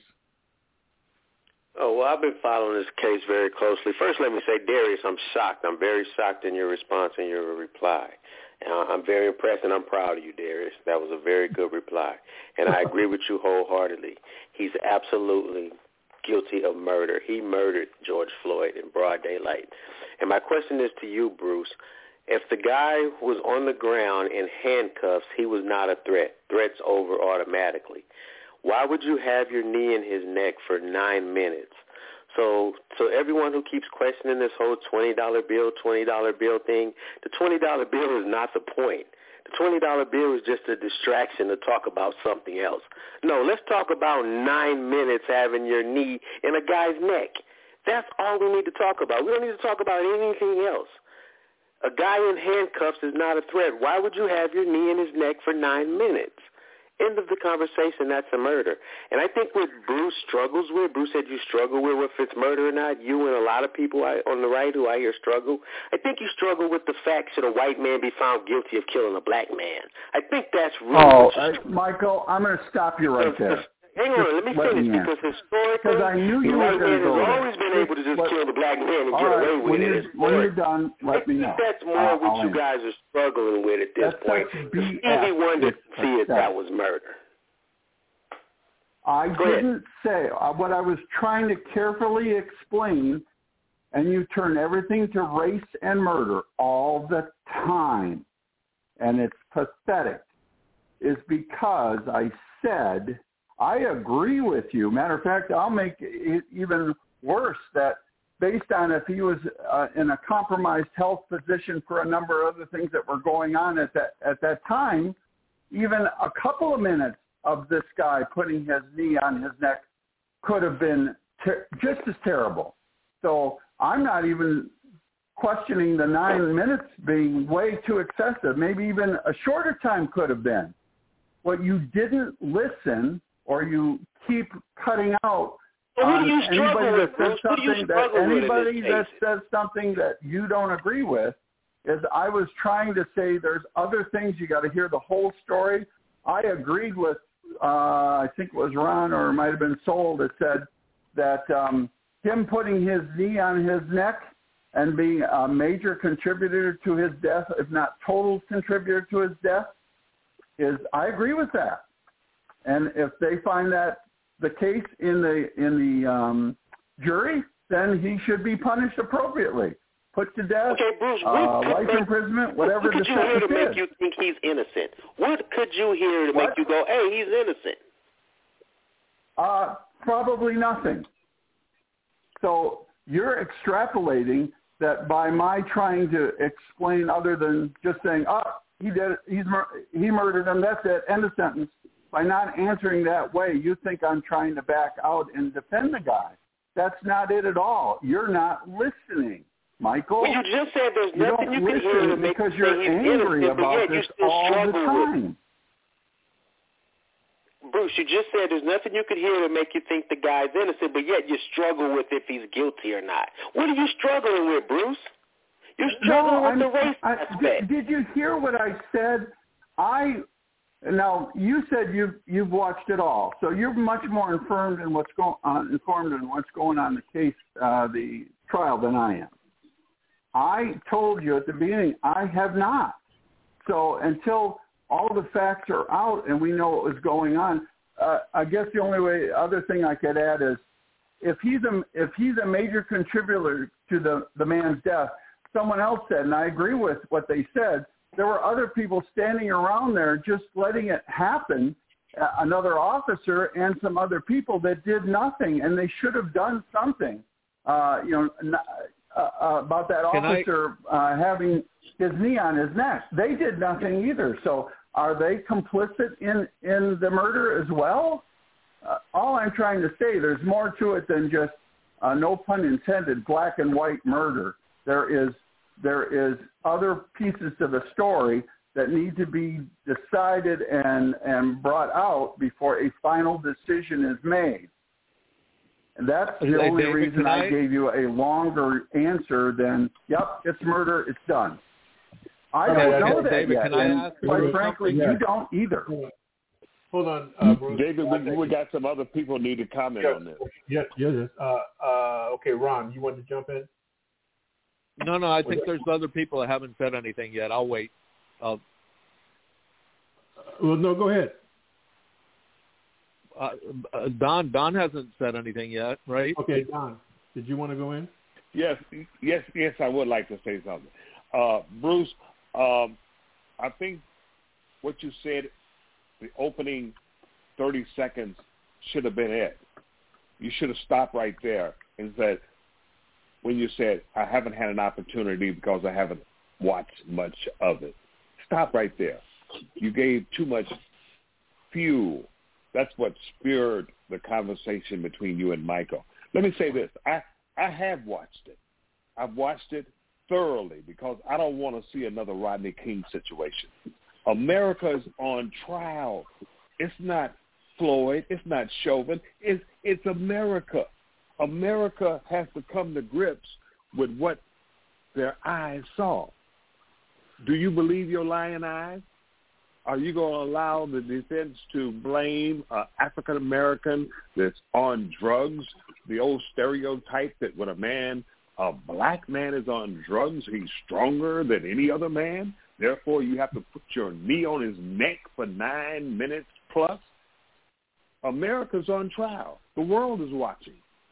Oh, well, I've been following this case very closely. First, let me say, Darius, I'm shocked. I'm very shocked in your response and your reply. Uh, I'm very impressed, and I'm proud of you, Darius. That was a very good reply. And I agree with you wholeheartedly. He's absolutely guilty of murder. He murdered George Floyd in broad daylight. And my question is to you, Bruce. If the guy was on the ground in handcuffs, he was not a threat. Threat's over automatically. Why would you have your knee in his neck for nine minutes? So so everyone who keeps questioning this whole twenty dollar bill, twenty dollar bill thing, the twenty dollar bill is not the point. The twenty dollar bill is just a distraction to talk about something else. No, let's talk about nine minutes having your knee in a guy's neck. That's all we need to talk about. We don't need to talk about anything else. A guy in handcuffs is not a threat. Why would you have your knee in his neck for nine minutes? End of the conversation, that's a murder. And I think what Bruce struggles with, Bruce said you struggle with if it's murder or not, you and a lot of people on the right who I hear struggle, I think you struggle with the fact should a white man be found guilty of killing a black man. I think that's really Oh, what uh, Michael, I'm going to stop you right there. Hang on, let me finish, because historically, I knew you the were white man go has there. always been able to just Let, kill the black man and all get right, away with when it. You're, when you're done, let I me think know. that's more uh, what I'll you answer. guys are struggling with at this That's point. B S. Stevie Wonder It's could see it, pathetic. that was murder. I Go didn't say uh, what I was trying to carefully explain, and you turn everything to race and murder all the time, and it's pathetic, is because I said I agree with you. Matter of fact, I'll make it even worse that based on if he was uh, in a compromised health position for a number of other things that were going on at that at that time, even a couple of minutes of this guy putting his knee on his neck could have been ter- just as terrible. So I'm not even questioning the nine minutes being way too excessive. Maybe even a shorter time could have been. What you didn't listen, or you keep cutting out well, on who do you anybody with, that says Bruce? something that anybody that says something that you don't agree with, is I was trying to say there's other things you got to hear the whole story. I agreed with Uh, I think it was Ron, or it might have been Sol, that said that um, him putting his knee on his neck and being a major contributor to his death, if not total contributor to his death, is I agree with that. And if they find that the case in the in the um, jury, then he should be punished appropriately. Put to death, okay, Bruce, uh, life make, imprisonment, whatever what the could you hear to sentence make is. you think he's innocent? What could you hear to What? make you go, hey, he's innocent? Uh, probably nothing. So you're extrapolating that by my trying to explain, other than just saying, oh, he did it, he's mur- he murdered him, that's it, end of sentence. By not answering that way, you think I'm trying to back out and defend the guy. That's not it at all. You're not listening, Michael. Well, you just said there's you nothing don't you can hear to listen make because you you're say he's angry innocent, but about yet you this still all the struggle with it. time. Bruce, you just said there's nothing you could hear to make you think the guy's innocent, but yet you struggle with if he's guilty or not. What are you struggling with, Bruce? You're struggling no, with the I'm, race I, aspect. Did, did you hear what I said? I now you said you've you've watched it all, so you're much more informed in what's going on, informed in what's going on in the case, uh, the trial, than I am. I told you at the beginning I have not. So until all the facts are out and we know what was going on, uh, I guess the only way other thing I could add is if he's a if he's a major contributor to the the man's death. Someone else said, and I agree with what they said, there were other people standing around there just letting it happen, uh, another officer and some other people that did nothing, and they should have done something, uh, you know, uh, uh, about that Can officer I... uh, having his knee on his neck. They did nothing either. So are they complicit in, in the murder as well? Uh, all I'm trying to say, there's more to it than just, uh, no pun intended, black and white murder. There is there is other pieces to the story that need to be decided and, and brought out before a final decision is made. And that's the Hey, only David, reason I, I gave you a longer answer than, yep, it's murder, it's done. I Okay, don't okay, know that David, yet. can I and ask quite you frankly, something? you don't either. Hold on, uh, Bruce. David, we, we got some other people need to comment yes, on this. Yes, yes. Uh, uh, okay, Ron, you want to jump in? No, no, I think there's other people that haven't said anything yet. I'll wait. I'll, Well, no, go ahead. uh, uh, Don, Don hasn't said anything yet, right? Okay, Don, did you want to go in? Yes, yes, yes, I would like to say something. Uh, Bruce, um, I think what you said, the opening thirty seconds should have been it. You should have stopped right there and said, when you said, I haven't had an opportunity because I haven't watched much of it. Stop right there. You gave too much fuel. That's what spurred the conversation between you and Michael. Let me say this. I, I have watched it. I've watched it thoroughly because I don't want to see another Rodney King situation. America's on trial. It's not Floyd. It's not Chauvin. It's, it's America. America has to come to grips with what their eyes saw. Do you believe your lying eyes? Are you going to allow the defense to blame an African American that's on drugs? The old stereotype that when a man, a black man is on drugs, he's stronger than any other man. Therefore, you have to put your knee on his neck for nine minutes plus. America's on trial. The world is watching.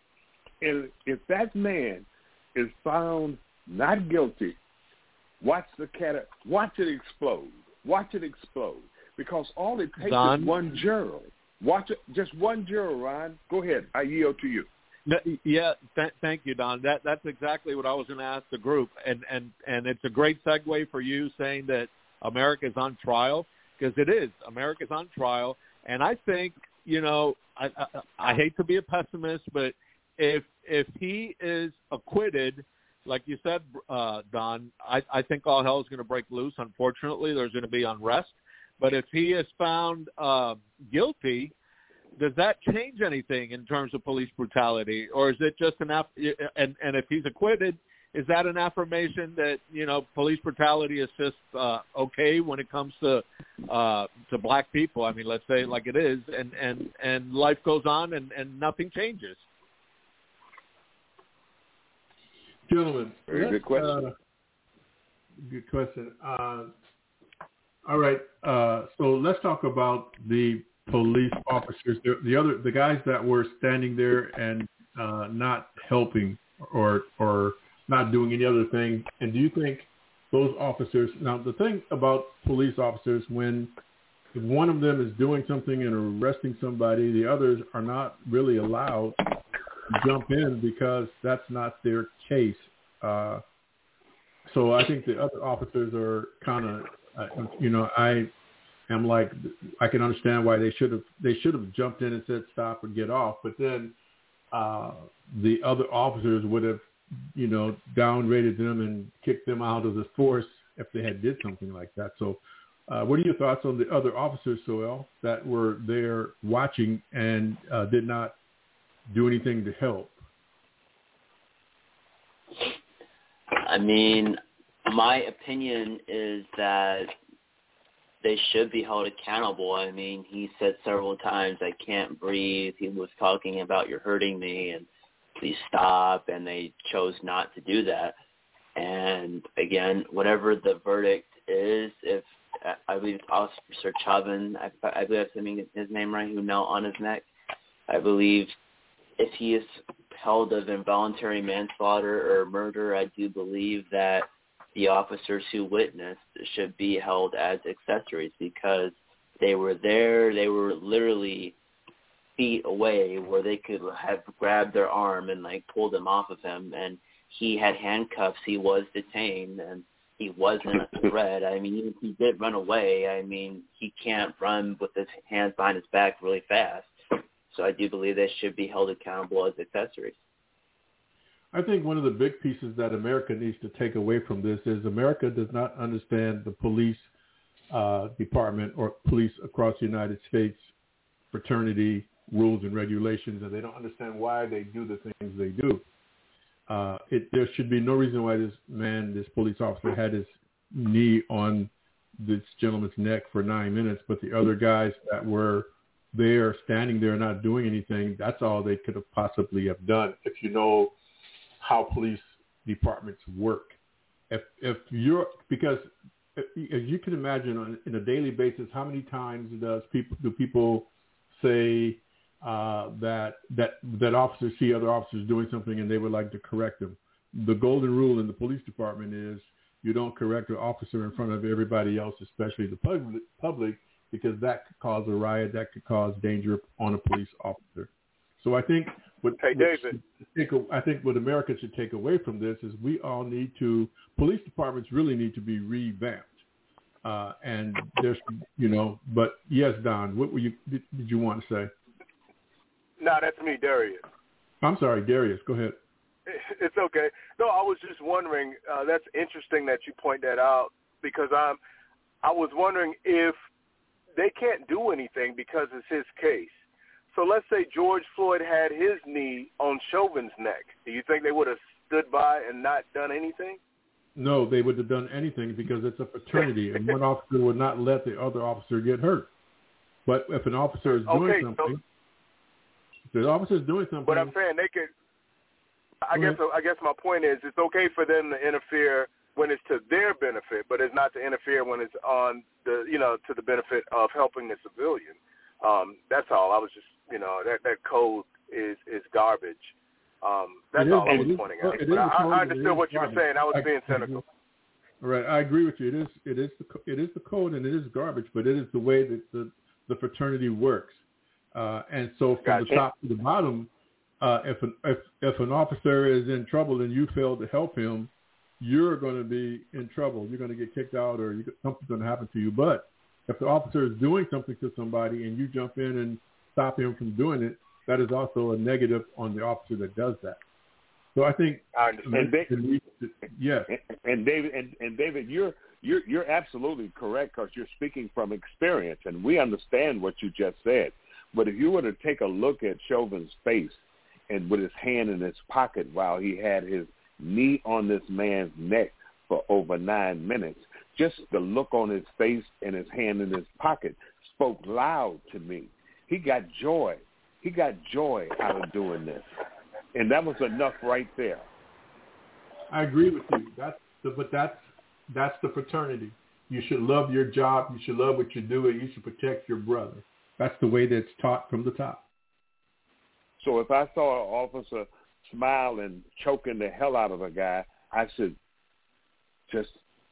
And if that man is found not guilty, watch the cat, watch it explode. Watch it explode. Because all it takes Don? is one juror. Watch it, just one juror, Ron. Go ahead. I yield to you. No, yeah, th- thank you, Don. That that's exactly what I was going to ask the group, and and and it's a great segue for you saying that America's on trial, because it is. America's on trial, and I think, you know, I, I I hate to be a pessimist, but if if he is acquitted, like you said, uh, Don, I, I think all hell is going to break loose. Unfortunately, there's going to be unrest. But if he is found uh, guilty, does that change anything in terms of police brutality, or is it just an aff- and and if he's acquitted, is that an affirmation that, you know, police brutality is just uh, okay when it comes to uh, to black people? I mean, let's say it like it is, and and and life goes on, and and nothing changes. Gentlemen, Very good question. Uh, good question. Uh, all right, uh, so let's talk about the police officers, the, the other, the guys that were standing there and uh, not helping or or not doing any other thing. And do you think those officers? Now, the thing about police officers, when if one of them is doing something and arresting somebody, the others are not really allowed to jump in because that's not their case. Uh, so I think the other officers are kind of, uh, you know, I am like, I can understand why they should have they should have jumped in and said stop or get off, but then uh, the other officers would have, you know, downgraded them and kicked them out of the force if they had did something like that. So Uh, what are your thoughts on the other officers, Soel, that were there watching and uh, did not do anything to help? I mean, my opinion is that they should be held accountable. I mean, he said several times, I can't breathe. He was talking about, you're hurting me, and please stop, and they chose not to do that. And, again, whatever the verdict is, if I believe it's Officer Chauvin, I, I believe I'm saying his name right, who knelt on his neck. I believe if he is held of involuntary manslaughter or murder, I do believe that the officers who witnessed should be held as accessories because they were there. They were literally feet away where they could have grabbed their arm and, like, pulled him off of him. And he had handcuffs. He was detained, and he wasn't a threat. I mean, even if he did run away, I mean, he can't run with his hands behind his back really fast. So I do believe they should be held accountable as accessories. I think one of the big pieces that America needs to take away from this is America does not understand the police uh, department or police across the United States fraternity rules and regulations, and they don't understand why they do the things they do. Uh, it, there should be no reason why this man, this police officer, had his knee on this gentleman's neck for nine minutes, but the other guys that were there, standing there, not doing anything, that's all they could have possibly have done. If you know how police departments work, if if you're because as you can imagine, on in a daily basis, how many times does people do people say uh, that that that officers see other officers doing something and they would like to correct them? The golden rule in the police department is you don't correct an officer in front of everybody else, especially the public, public, because that could cause a riot, that could cause danger on a police officer. So I think what, hey, David. what I think what America should take away from this is we all need to, police departments really need to be revamped. Uh, and there's, you know, but yes, Don, what were you, did, did you want to say? No, that's me, Darius. I'm sorry, Darius, go ahead. It's okay. No, I was just wondering, uh, that's interesting that you point that out because I'm, I was wondering if they can't do anything because it's his case. So let's say George Floyd had his knee on Chauvin's neck. Do you think they would have stood by and not done anything? No, they would have done anything because it's a fraternity, and one officer would not let the other officer get hurt. But if an officer is doing okay, something, so, if the officer is doing something. But I'm saying they could. I guess I guess my point is it's okay for them to interfere when it's to their benefit, but it's not to interfere when it's on the you know to the benefit of helping the civilian. Um, that's all. I was just you know that that code is is garbage. Um, that's all I was pointing out. But I, I understood what you were saying. I was being cynical. All right, I agree with you. It is it is the it is the code and it is garbage, but it is the way that the, the fraternity works. Uh, and so from gotcha. the top to the bottom, uh, if an if, if an officer is in trouble and you fail to help him, you're going to be in trouble. You're going to get kicked out, or you, something's going to happen to you. But if the officer is doing something to somebody and you jump in and stop him from doing it, that is also a negative on the officer that does that. So I think, I understand. And, yes, and, and David, and, and David, you're you're you're absolutely correct because you're speaking from experience, and we understand what you just said. But if you were to take a look at Chauvin's face and with his hand in his pocket while he had his knee on this man's neck for over nine minutes, just the look on his face and his hand in his pocket spoke loud to me. He got joy. He got joy out of doing this. And that was enough right there. I agree with you. That's the, but that's that's the fraternity. You should love your job. You should love what you do, and you should protect your brother. That's the way that's taught from the top. So if I saw an officer smile and choking the hell out of a guy, I should just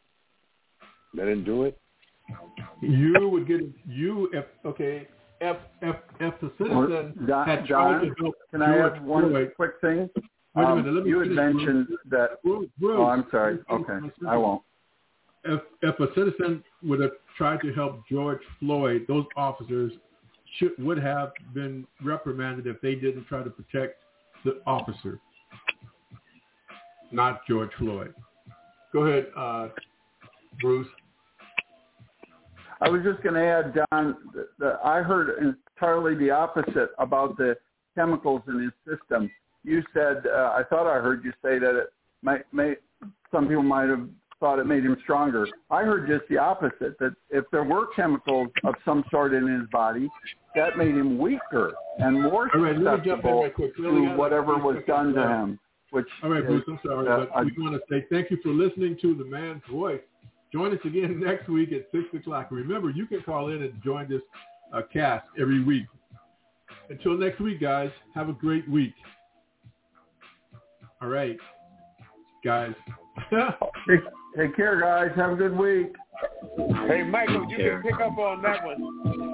let him do it? You would get you if okay if if if the citizen Don, had tried Don, to help can I George add one Floyd, quick thing? Wait a Um, minute, let me you had finish, mentioned Bruce. that. Bruce, Bruce, oh, I'm sorry. Okay, I won't. If if a citizen would have tried to help George Floyd, those officers should would have been reprimanded if they didn't try to protect the officer, not George Floyd. Go ahead, uh, Bruce. I was just going to add, Don, that I heard entirely the opposite about the chemicals in his system. You said, uh, I thought I heard you say that it might, may, some people might have thought it made him stronger. I heard just the opposite, that if there were chemicals of some sort in his body, that made him weaker and more right, susceptible right to whatever was done to him. Which All right, is, Bruce, I'm sorry, uh, but I, we want to say thank you for listening to The Man's Voice. Join us again next week at six o'clock. Remember, you can call in and join this uh, cast every week. Until next week, guys, have a great week. All right, guys. take, take care, guys. Have a good week. Hey, Michael, you can pick up on that one.